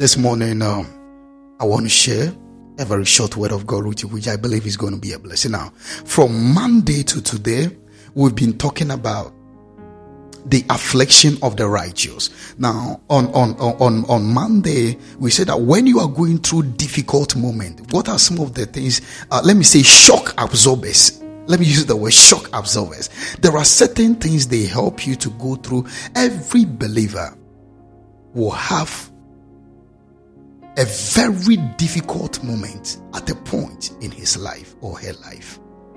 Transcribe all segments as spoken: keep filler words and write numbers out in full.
This morning, um, I want to share a very short word of God with you, which I believe is going to be a blessing. Now, from Monday to today, we've been talking about the affliction of the righteous. Now, on on on on Monday, we said that when you are going through difficult moment, what are some of the things? Uh, let me say, shock absorbers. Let me use the word shock absorbers. There are certain things they help you to go through. Every believer will have a very difficult moment at a point in his life or her life.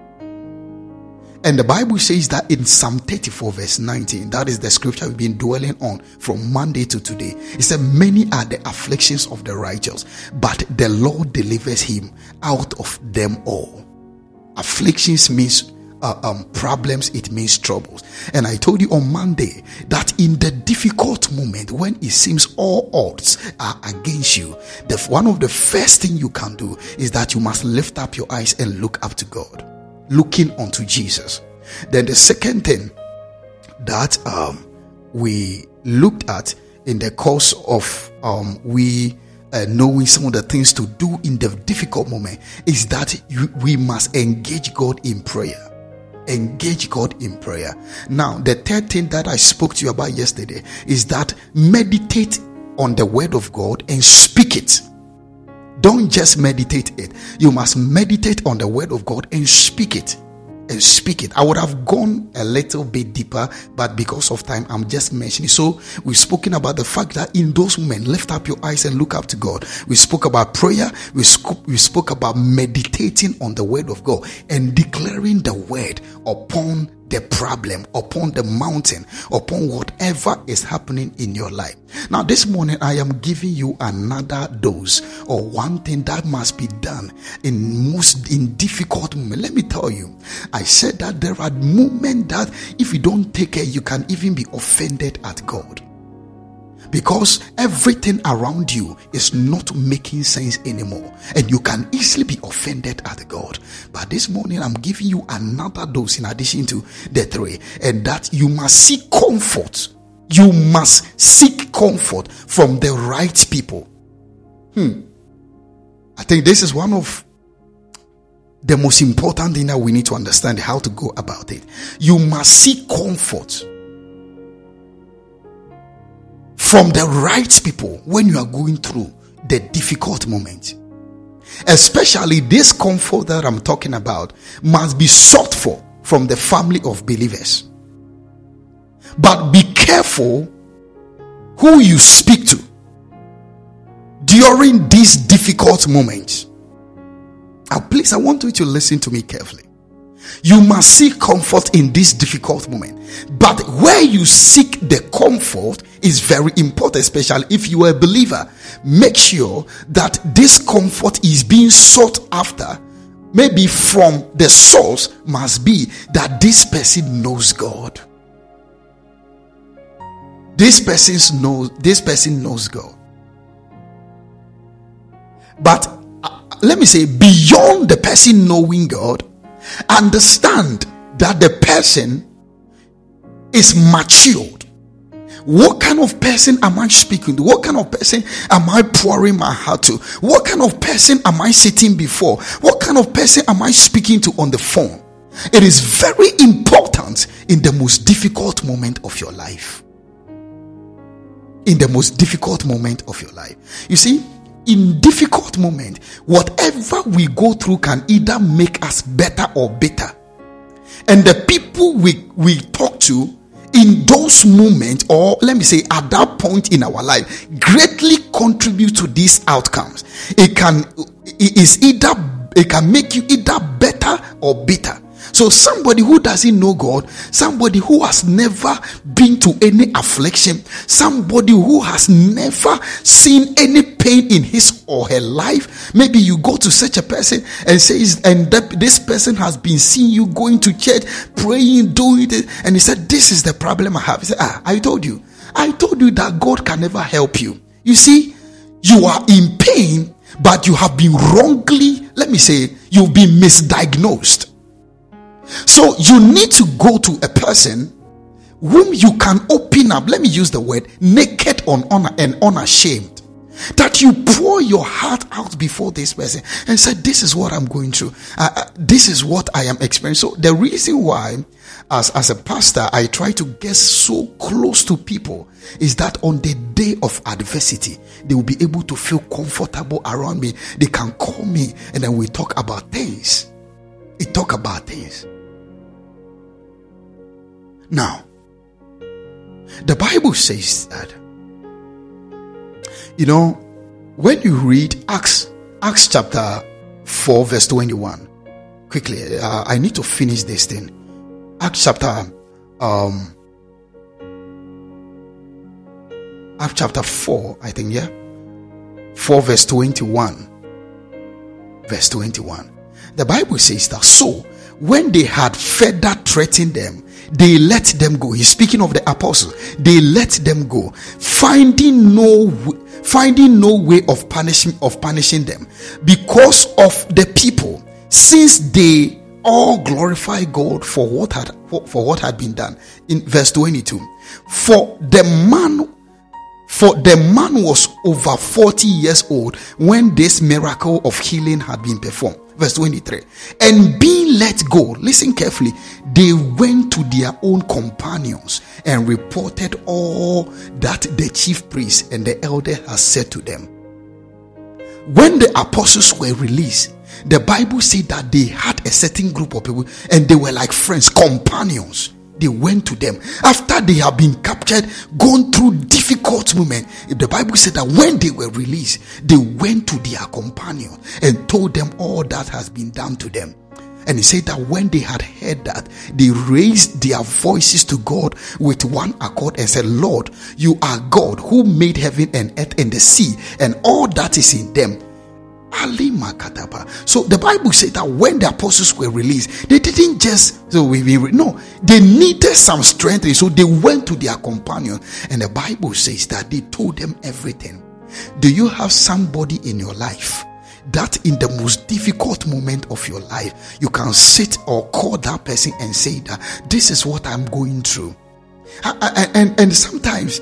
And the Bible says that in Psalm thirty-four verse nineteen, that is the scripture we've been dwelling on from Monday to today. It said, many are the afflictions of the righteous, but the Lord delivers him out of them all. Afflictions means uh, um, problems, it means troubles. And I told you on Monday that in the difficult moment, when it seems all odds are against you, the, one of the first thing you can do is that you must lift up your eyes and look up to God, looking unto Jesus. Then the second thing that um, we looked at in the course of um, we uh, knowing some of the things to do in the difficult moment is that you, we must engage God in prayer. Engage God in prayer. Now, the third thing that I spoke to you about yesterday is that meditate on the word of God and speak it. Don't just meditate it. You must meditate on the word of God and speak it. And speak it. I would have gone a little bit deeper, but because of time, I'm just mentioning. So we've spoken about the fact that in those moments, lift up your eyes and look up to God. We spoke about prayer. We spoke, we spoke about meditating on the word of God and declaring the word upon the problem, upon the mountain, upon whatever is happening in your life. Now, this morning, I am giving you another dose or one thing that must be done in most in difficult moments. Let me tell you, I said that there are moments that if you don't take care, you can even be offended at God. Because everything around you is not making sense anymore, and you can easily be offended at God. But this morning I'm giving you another dose in addition to the three, and that you must seek comfort. You must seek comfort from the right people. Hmm. I think this is one of the most important thing that we need to understand how to go about it. You must seek comfort from the right people when you are going through the difficult moment. Especially this comfort that I'm talking about must be sought for from the family of believers. But be careful who you speak to during these difficult moments. Now, please, I want you to listen to me carefully. You must seek comfort in this difficult moment. But where you seek the comfort is very important, especially if you are a believer. Make sure that this comfort is being sought after. Maybe from the source must be that this person knows God. This person knows, this person knows God. But uh, let me say, beyond the person knowing God, understand that the person is matured. What kind of person am I speaking to? What kind of person am I pouring my heart to? What kind of person am I sitting before? What kind of person am I speaking to on the phone? It is very important in the most difficult moment of your life. In the most difficult moment of your life. You see, in difficult moment, whatever we go through can either make us better or bitter. And the people we, we talk to in those moments, or let me say at that point in our life, greatly contribute to these outcomes. It can it is either it can make you either better or bitter. So somebody who doesn't know God, somebody who has never been to any affliction, somebody who has never seen any pain in his or her life, maybe you go to such a person and says, and that this person has been seeing you going to church, praying, doing it, and he said, this is the problem I have. He said, ah, I told you. I told you that God can never help you. You see, you are in pain, but you have been wrongly, let me say, you've been misdiagnosed. So you need to go to a person whom you can open up, let me use the word naked on honor and unashamed, That you pour your heart out before this person and say, this is what I'm going through. Uh, uh, this is what I am experiencing. So the reason why, as, as a pastor, I try to get so close to people is that on the day of adversity, they will be able to feel comfortable around me. They can call me and then we talk about things. We talk about things. Now, the Bible says that, you know, when you read Acts, Acts chapter four, verse twenty-one, quickly, uh, I need to finish this thing. Acts chapter, um, Acts chapter four, I think, yeah, four, verse twenty-one, verse twenty-one. The Bible says that, so when they had further threatened them, they let them go. He's speaking of the apostles. They let them go, finding no finding no way of punishing of punishing them because of the people, since they all glorify God for what had for, for what had been done. In verse twenty-two, for the man for the man was over forty years old when this miracle of healing had been performed. Verse twenty-three, and being let go, listen carefully, they went to their own companions and reported all that the chief priest and the elder had said to them. When the apostles were released, the Bible said that they had a certain group of people and they were like friends, companions. They went to them after they have been captured, gone through difficult moments. The Bible said that when they were released, they went to their companion and told them all that has been done to them. And he said that when they had heard that, they raised their voices to God with one accord and said, Lord, you are God who made heaven and earth and the sea and all that is in them. So the Bible said that when the apostles were released, they didn't just so we, we no they needed some strength, so they went to their companion, and the Bible says that they told them everything. Do you have somebody in your life that in the most difficult moment of your life you can sit or call that person and say that this is what I'm going through? And and, and sometimes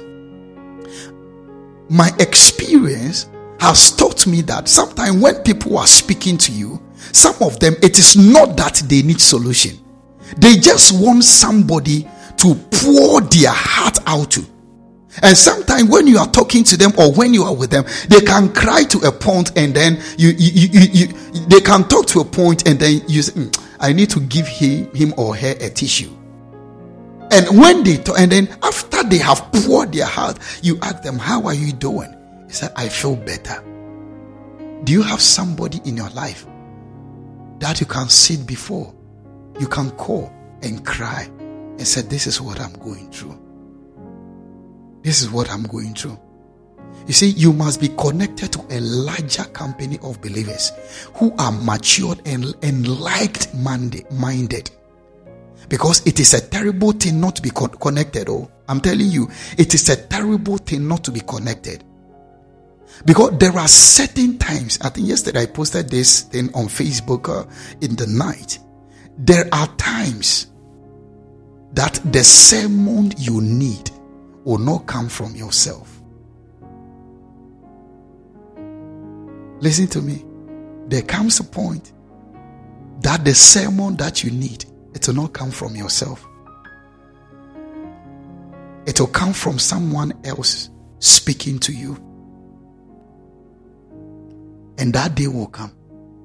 my experience has taught me that sometimes when people are speaking to you, some of them, it is not that they need solution. They just want somebody to pour their heart out to. And sometimes when you are talking to them or when you are with them, they can cry to a point and then you, you, you, you, you they can talk to a point and then you say, mm, I need to give him, him or her a tissue. And when they talk, and then after they have poured their heart, you ask them, how are you doing? Said, I feel better. Do you have somebody in your life that you can sit before, you can call and cry and say, this is what I'm going through? This is what I'm going through. You see, you must be connected to a larger company of believers who are matured and, and like-minded. Because it is a terrible thing not to be con- connected. Oh, I'm telling you, it is a terrible thing not to be connected. Because there are certain times, I think yesterday I posted this thing on Facebook uh, in the night. There are times that the sermon you need will not come from yourself. Listen to me. There comes a point that the sermon that you need, it will not come from yourself. It will come from someone else speaking to you. And that day will come.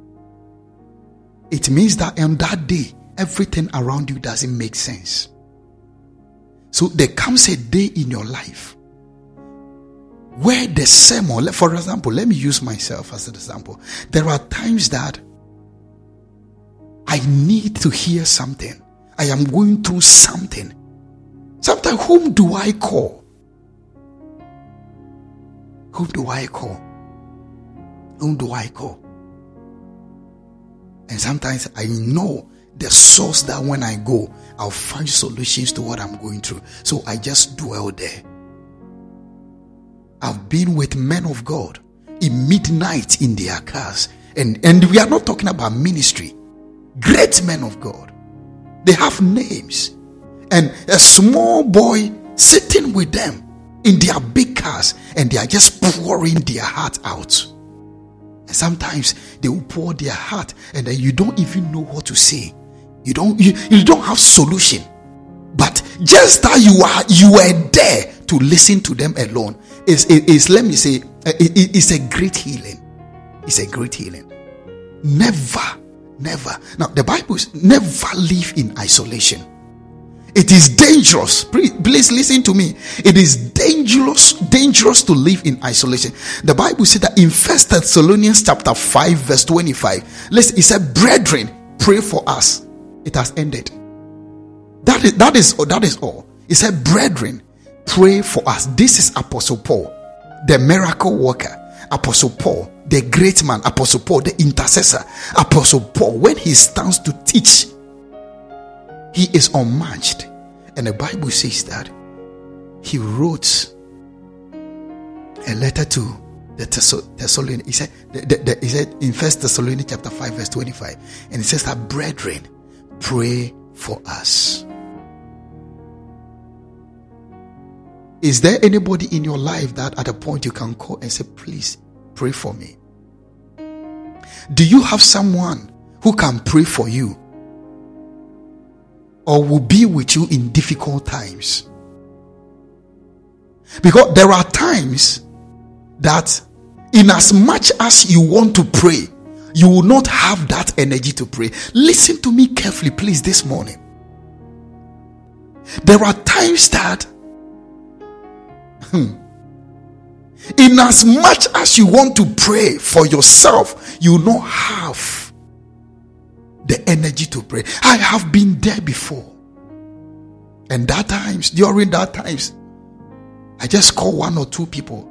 It means that on that day, everything around you doesn't make sense. So there comes a day in your life where the sermon, for example, let me use myself as an example. There are times that I need to hear something. I am going through something. Sometimes, whom do I call? Whom do I call? Whom do I call? And sometimes I know the source that when I go, I'll find solutions to what I'm going through. So I just dwell there. I've been with men of God in midnight in their cars. And, and we are not talking about ministry. Great men of God. They have names. And a small boy sitting with them in their big cars, and they are just pouring their heart out. And sometimes they will pour their heart, and then you don't even know what to say. You don't you, you don't have solution. But just that you are you were there to listen to them alone is is let me say it is a great healing. It's a great healing. Never, never. Now the Bible says never live in isolation. It is dangerous. Please, please listen to me. It is dangerous, dangerous to live in isolation. The Bible said that in First Thessalonians chapter five, verse twenty-five. Listen, it said, "Brethren, pray for us." It has ended. That is that is that is all. It said, "Brethren, pray for us." This is Apostle Paul, the miracle worker. Apostle Paul, the great man. Apostle Paul, the intercessor. Apostle Paul, when he stands to teach, he is unmatched. And the Bible says that he wrote a letter to the Thessalonians. He said, the, the, the, he said in First Thessalonians chapter five, verse twenty-five, and it says that, "Brethren, pray for us." Is there anybody in your life that at a point you can call and say, "Please pray for me"? Do you have someone who can pray for you or will be with you in difficult times? Because there are times that in as much as you want to pray, you will not have that energy to pray. Listen to me carefully, please, this morning. There are times that hmm, in as much as you want to pray for yourself, you will not have the energy to pray. I have been there before. And that times, during that times, I just called one or two people.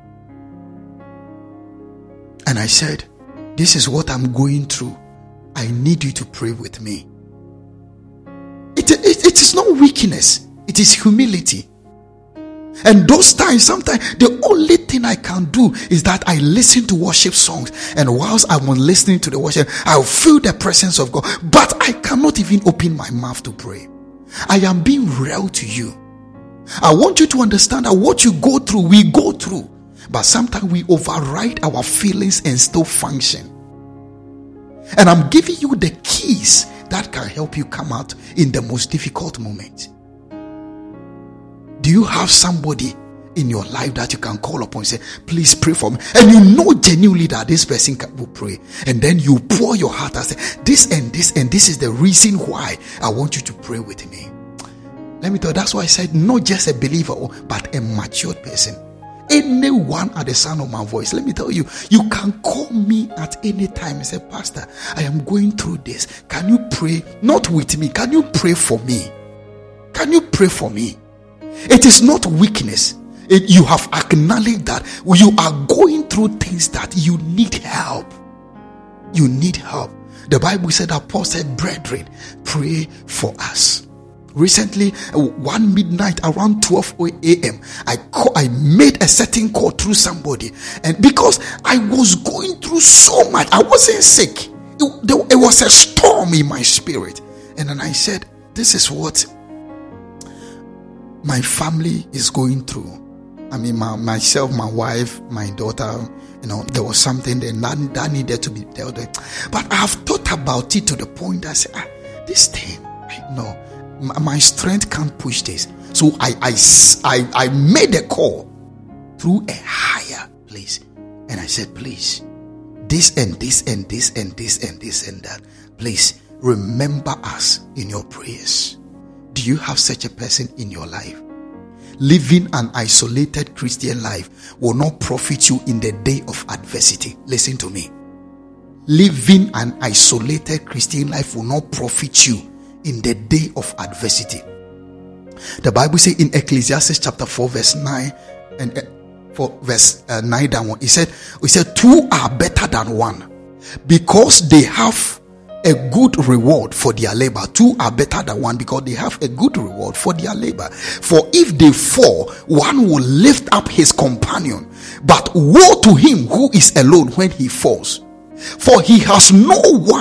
And I said, "This is what I'm going through. I need you to pray with me." It, it, it is not weakness. It is humility. And those times, sometimes the only thing I can do is that I listen to worship songs, and whilst I'm listening to the worship, I'll feel the presence of God, but I cannot even open my mouth to pray. I am being real to you. I want you to understand that what you go through, we go through, but sometimes we override our feelings and still function. And I'm giving you the keys that can help you come out in the most difficult moment. Do you have somebody in your life that you can call upon and say, "Please pray for me"? And you know genuinely that this person will pray. And then you pour your heart and say, "This and this and this is the reason why I want you to pray with me." Let me tell you, that's why I said not just a believer, but a matured person. Anyone at the sound of my voice, let me tell you, you can call me at any time and say, "Pastor, I am going through this. Can you pray? Not with me. Can you pray for me? Can you pray for me?" It is not weakness. It, you have acknowledged that you are going through things that you need help. You need help. The Bible said that Paul said, "Brethren, pray for us." Recently, one midnight around twelve a.m., I call, I made a certain call through somebody, and because I was going through so much, I wasn't sick. It, there, it was a storm in my spirit, and then I said, "This is what my family is going through." I mean, my, myself, my wife, my daughter, you know, there was something that, that needed to be dealt with. But I have thought about it to the point that I said, ah, this thing, no, my, my strength can't push this. So I, I, I, I made a call through a higher place. And I said, "Please, this and this and this and this and this and that, please remember us in your prayers." Do you have such a person in your life? Living an isolated Christian life will not profit you in the day of adversity. Listen to me. Living an isolated Christian life will not profit you in the day of adversity. The Bible says in Ecclesiastes chapter four, verse nine and uh, for verse uh, nine down one, it said, it said, "Two are better than one, because they have a good reward for their labor." Two are better than one because they have a good reward for their labor. For if they fall, one will lift up his companion. But woe to him who is alone when he falls. For he has no one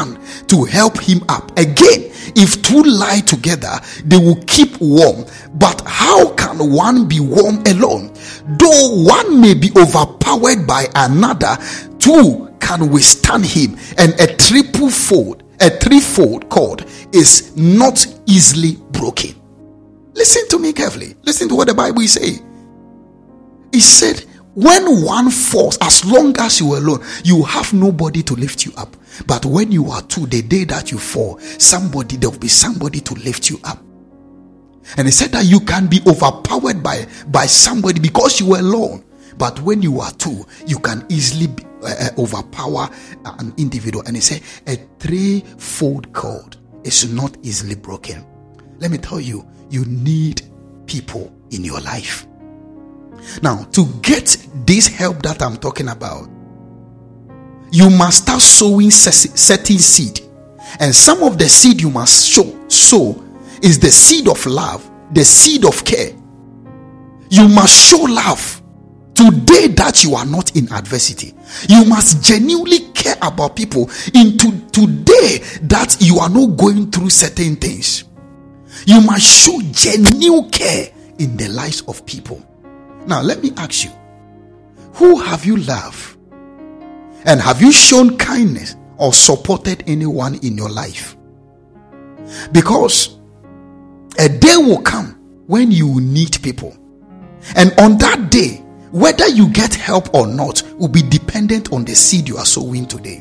to help him up. Again, if two lie together, they will keep warm. But how can one be warm alone? Though one may be overpowered by another, two can withstand him. And a triple fold, a threefold cord is not easily broken. Listen to me carefully. Listen to what the Bible is saying. It said, when one falls, as long as you are alone, you have nobody to lift you up. But when you are two, the day that you fall, somebody, there will be somebody to lift you up. And he said that you can be overpowered by, by somebody because you are alone. But when you are two, you can easily be, uh, overpower an individual. And he said a threefold cord is not easily broken. Let me tell you, you need people in your life. Now, to get this help that I'm talking about, you must start sowing certain seed. And some of the seed you must sow, sow is the seed of love, the seed of care. You must show love today that you are not in adversity. You must genuinely care about people into today that you are not going through certain things. You must show genuine care in the lives of people. Now, let me ask you, who have you loved? And have you shown kindness or supported anyone in your life? Because a day will come when you need people. And on that day, whether you get help or not will be dependent on the seed you are sowing today.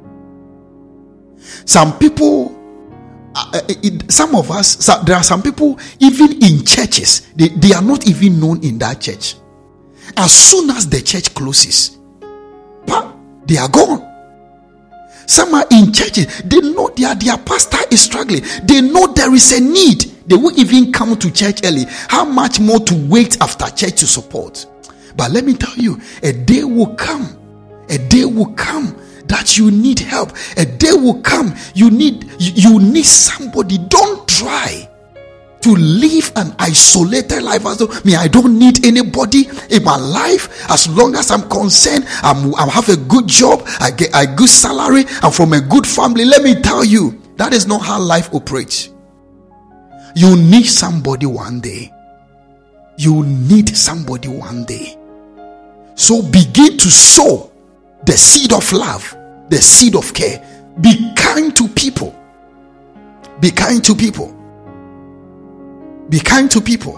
Some people, uh, it, some of us, so there are some people even in churches, they, they are not even known in that church. As soon as the church closes, they are gone. Some are in churches, they know their, their pastor is struggling. They know there is a need. They will even come to church early. How much more to wait after church to support? But let me tell you, a day will come. A day will come that you need help. A day will come. You need you need somebody. Don't try to live an isolated life as though me, I don't need anybody in my life. As long as I'm concerned, I'm, I have a good job, I get a good salary, I'm from a good family. Let me tell you, that is not how life operates. You need somebody one day. You need somebody one day. So begin to sow the seed of love, the seed of care. Be kind to people. Be kind to people. Be kind to people.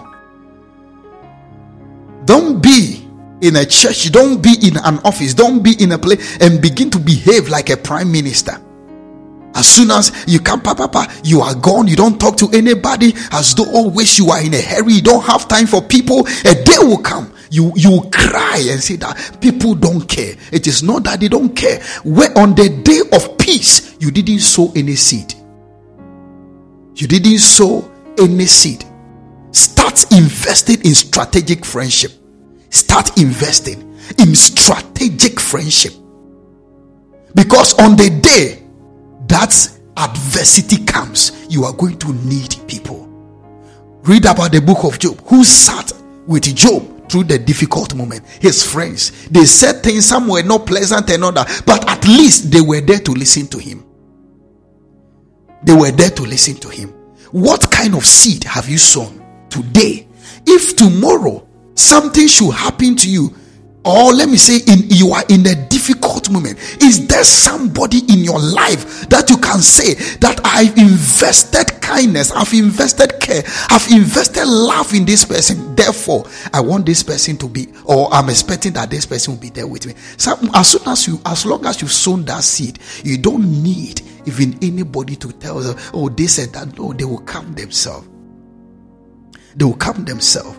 Don't be in a church, don't be in an office, don't be in a place and begin to behave like a prime minister. As soon as you come, papa, papa, you are gone. You don't talk to anybody, as though always you are in a hurry. You don't have time for people. A day will come. You you will cry and say that people don't care. It is not that they don't care. Where on the day of peace, you didn't sow any seed. You didn't sow any seed. Start investing in strategic friendship. Start investing in strategic friendship. Because on the day that adversity comes, you are going to need people. Read about the book of Job. Who sat with Job through the difficult moment? His friends. They said things, some were not pleasant and other, but at least they were there to listen to him. They were there to listen to him. What kind of seed have you sown today? If tomorrow something should happen to you, or let me say in you are in a difficult moment, is there somebody in your life that you can say that I've invested kindness, I've invested care, I've invested love in this person, therefore I want this person to be, or I'm expecting that this person will be there with me. So as soon as you, as long as you've sown that seed, you don't need even anybody to tell them, oh, they said that. No, they will come themselves. They will come themselves.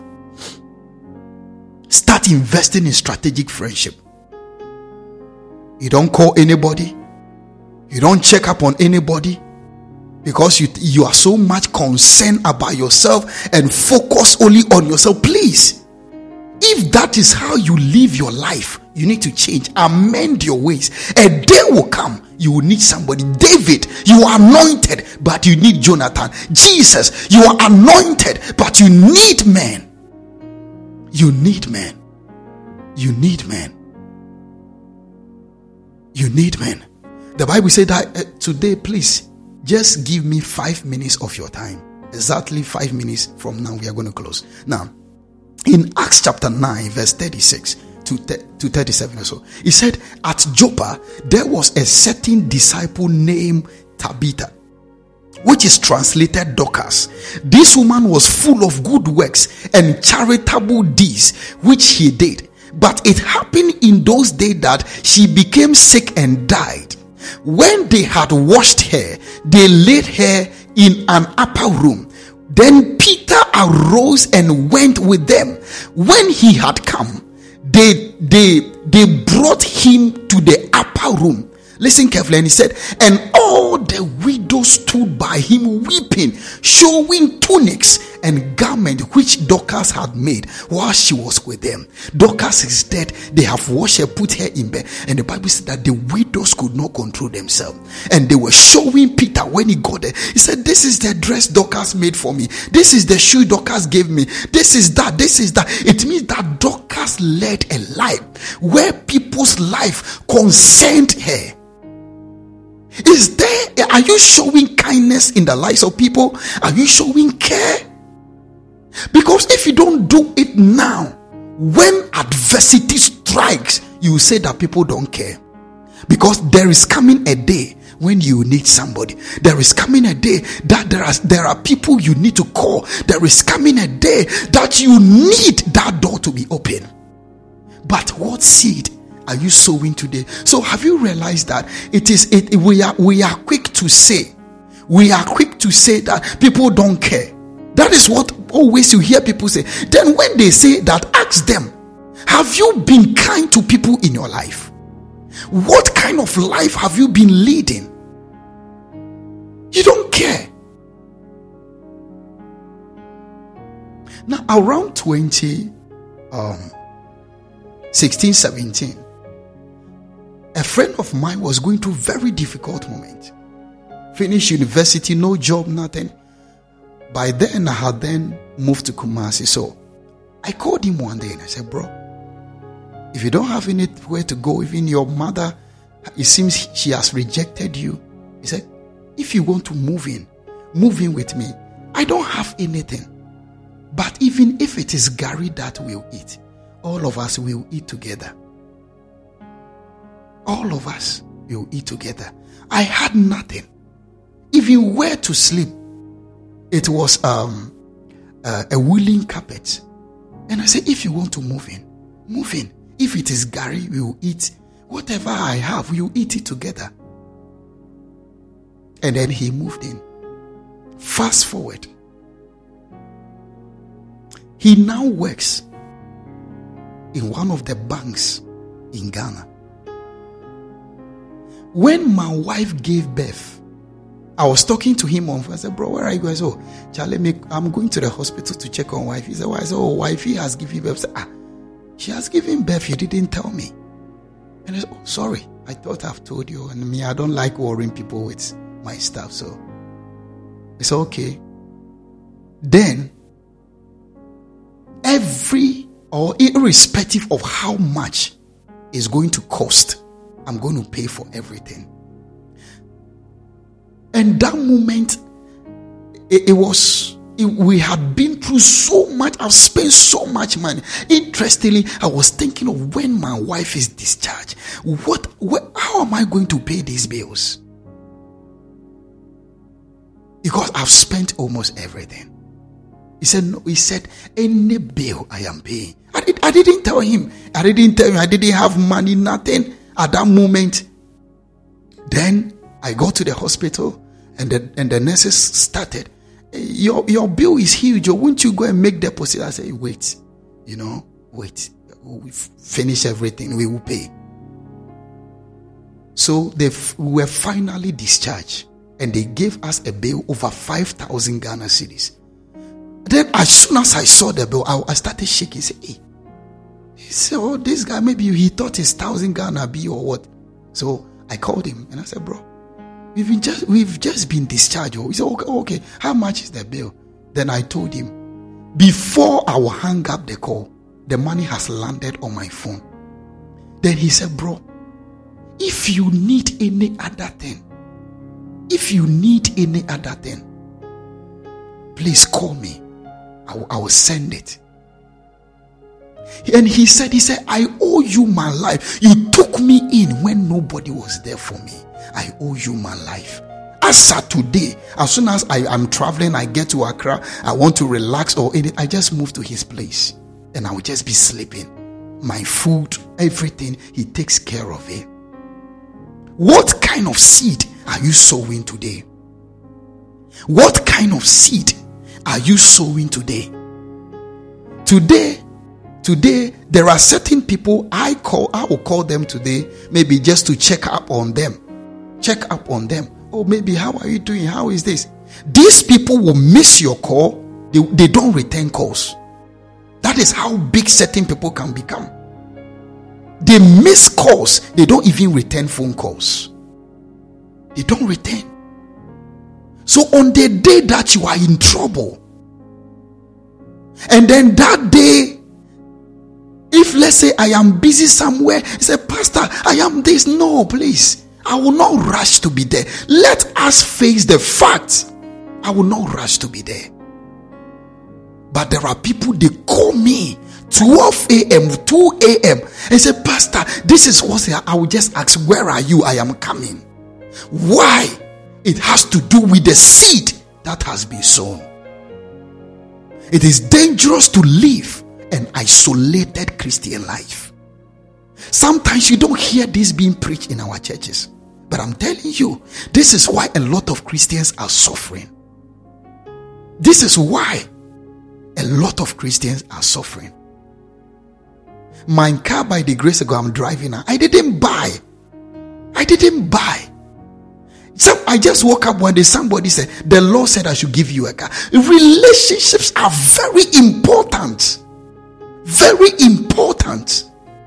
Start investing in strategic friendship. You don't call anybody. You don't check up on anybody because you, you are so much concerned about yourself and focus only on yourself. Please, if that is how you live your life, you need to change. Amend your ways. A day will come, you will need somebody. David, you are anointed, but you need Jonathan. Jesus, you are anointed, but you need men. You need men. You need men. You need men. The Bible said that uh, today, please, just give me five minutes of your time. Exactly five minutes from now, we are going to close. Now, in Acts chapter nine, verse thirty-six to thirty-seven or so, he said, at Joppa, there was a certain disciple named Tabitha, which is translated Dorcas. This woman was full of good works and charitable deeds, which he did. But it happened in those days that she became sick and died. When they had washed her, they laid her in an upper room. Then Peter arose and went with them. When he had come, they they they brought him to the upper room. Listen carefully, and he said, and all the widows stood by him weeping, showing tunics and garments which Dorcas had made while she was with them. Dorcas is dead. They have washed her, put her in bed. And the Bible said that the widows could not control themselves. And they were showing Peter when he got there. He said, this is the dress Dorcas made for me. This is the shoe Dorcas gave me. This is that. This is that. It means that Dorcas led a life where people's life concerned her. Is there, are you showing kindness in the lives of people? Are you showing care? Because if you don't do it now, when adversity strikes, you say that people don't care. Because there is coming a day when you need somebody. There is coming a day that there are, there are people you need to call. There is coming a day that you need that door to be open. But what seed are you sowing today? So have you realized that it is it we are we are quick to say we are quick to say that people don't care. That is what always you hear people say. Then when they say that, ask them, have you been kind to people in your life? What kind of life have you been leading? You don't care. Now around twenty um sixteen seventeen, a friend of mine was going through a very difficult moment. Finished university, no job, nothing. By then, I had then moved to Kumasi. So I called him one day and I said, bro, if you don't have anywhere to go, even your mother, it seems she has rejected you. He said, if you want to move in, move in with me. I don't have anything. But even if it is Gary that we'll eat, all of us will eat together. All of us will eat together. I had nothing. Even where to sleep, it was um, uh, a woolen carpet. And I said, if you want to move in, move in. If it is Gary, we will eat. Whatever I have, we will eat it together. And then he moved in. Fast forward. He now works in one of the banks in Ghana. When my wife gave birth, I was talking to him on. I said, bro, where are you guys? Oh, Charlie, I'm going to the hospital to check on wife. He said, why? I said, oh, wifey has given birth. I said, ah, she has given birth. You didn't tell me. And I said, oh, sorry. I thought I've told you. And me, I don't like worrying people with my stuff. So it's okay. Then, every or irrespective of how much it's going to cost, I'm going to pay for everything. And that moment, it, it was, it, we had been through so much. I've spent so much money. Interestingly, I was thinking of when my wife is discharged. What, what, how am I going to pay these bills? Because I've spent almost everything. He said, no, he said, any bill I am paying. I, did, I didn't tell him. I didn't tell him. I didn't have money, nothing at that moment. Then I go to the hospital and the, and the nurses started. Your, your bill is huge. Won't you go and make deposit? I say, wait, you know, wait. We finish everything. We will pay. So they f- were finally discharged and they gave us a bill over five thousand Ghana cedis. Then as soon as I saw the bill, I, I started shaking. Say, hey. He said, oh, this guy, maybe he thought it's thousand Ghana bill or what. So I called him and I said, bro, we've been just we've just been discharged. He said, okay, okay, how much is the bill? Then I told him, before I will hang up the call, the money has landed on my phone. Then he said, bro, if you need any other thing, if you need any other thing, please call me. I will, I will send it. And he said, he said, I owe you my life. You took me in when nobody was there for me. I owe you my life. As of today, as soon as I am traveling, I get to Accra, I want to relax or anything, I just move to his place and I will just be sleeping. My food, everything, he takes care of it. What kind of seed are you sowing today? What kind of seed are you sowing today? Today, today, there are certain people I call, I will call them today, maybe just to check up on them. Check up on them. Oh, maybe, how are you doing? How is this? These people will miss your call. They, they don't return calls. That is how big certain people can become. They miss calls. They don't even return phone calls. They don't return. So on the day that you are in trouble, and then that day, if let's say I am busy somewhere, say, Pastor, I am this. No, please. I will not rush to be there. Let us face the fact. I will not rush to be there. But there are people, they call me twelve a.m., two a.m. and say, Pastor, this is what I will just ask, where are you? I am coming. Why? It has to do with the seed that has been sown. It is dangerous to live an isolated Christian life. Sometimes you don't hear this being preached in our churches. But I'm telling you, this is why a lot of Christians are suffering. This is why a lot of Christians are suffering. My car, by the grace of God, I'm driving now. I didn't buy. I didn't buy. So I just woke up one day, somebody said, the Lord said I should give you a car. Relationships are very important. Very important.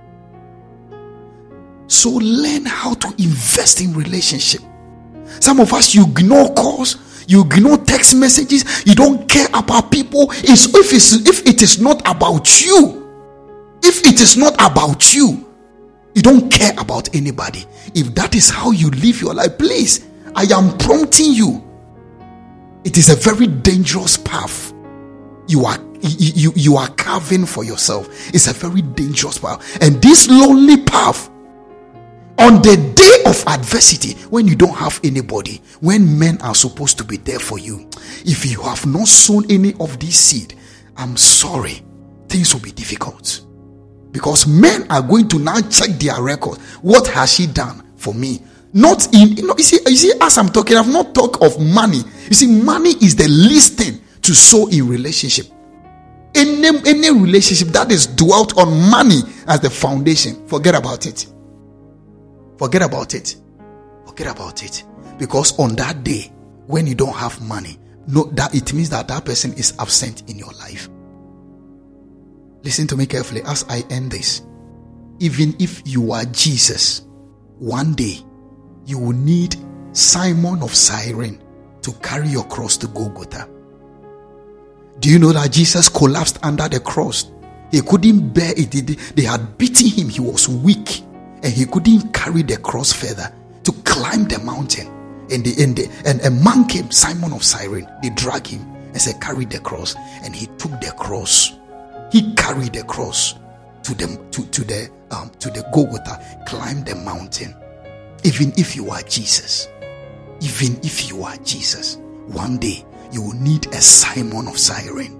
So learn how to invest in relationship. Some of us, you ignore calls, you ignore text messages, you don't care about people. It's, if, it's, if it is not about you, if it is not about you, you don't care about anybody. If that is how you live your life, please, I am prompting you. It is a very dangerous path. You are you, you, you are carving for yourself. It's a very dangerous path. And this lonely path, on the day of adversity, when you don't have anybody, when men are supposed to be there for you, if you have not sown any of this seed, I'm sorry, things will be difficult. Because men are going to now check their record. What has she done for me? Not in, you know, you see, you see, as I'm talking, I've not talked of money. You see, money is the least thing to sow in relationship. Any, any relationship that is dwelt on money as the foundation, forget about it. Forget about it. Forget about it. Because on that day, when you don't have money, no, that it means that that person is absent in your life. Listen to me carefully as I end this. Even if you are Jesus, one day you will need Simon of Cyrene to carry your cross to Golgotha. Do you know that Jesus collapsed under the cross? He couldn't bear it. They had beaten him. He was weak. And he couldn't carry the cross further to climb the mountain. And, the, and, the, and a man came, Simon of Cyrene. They dragged him and said, carry the cross. And he took the cross. He carried the cross to the, to, to the, um, to the Golgotha, climbed the mountain. Even if you are Jesus, even if you are Jesus, one day you will need a Simon of Cyrene.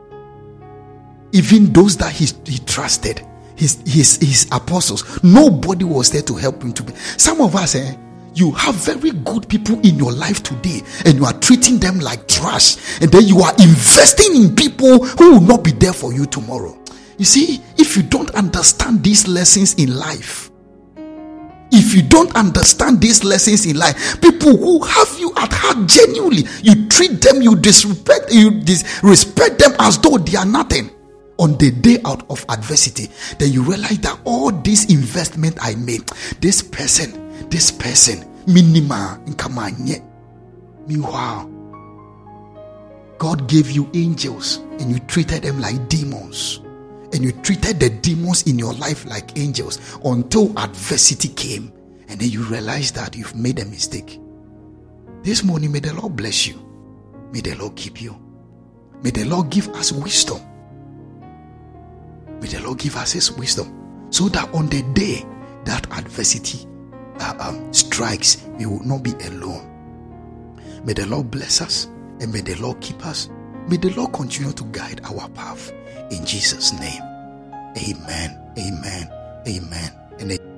Even those that he, he trusted, His, his his apostles, nobody was there to help him to be. Some of us, eh, you have very good people in your life today, and you are treating them like trash, and then you are investing in people who will not be there for you tomorrow. You see, if you don't understand these lessons in life, if you don't understand these lessons in life, people who have you at heart genuinely, you treat them, you disrespect, you disrespect them as though they are nothing. On the day out of adversity, then you realize that all this investment I made, this person, this person, minima, meanwhile, God gave you angels and you treated them like demons. And you treated the demons in your life like angels until adversity came and then you realize that you've made a mistake. This morning, may the Lord bless you. May the Lord keep you. May the Lord give us wisdom. May the Lord give us his wisdom, so that on the day that adversity uh, um, strikes, we will not be alone. May the Lord bless us, and may the Lord keep us. May the Lord continue to guide our path. In Jesus' name, amen, amen, amen, and amen.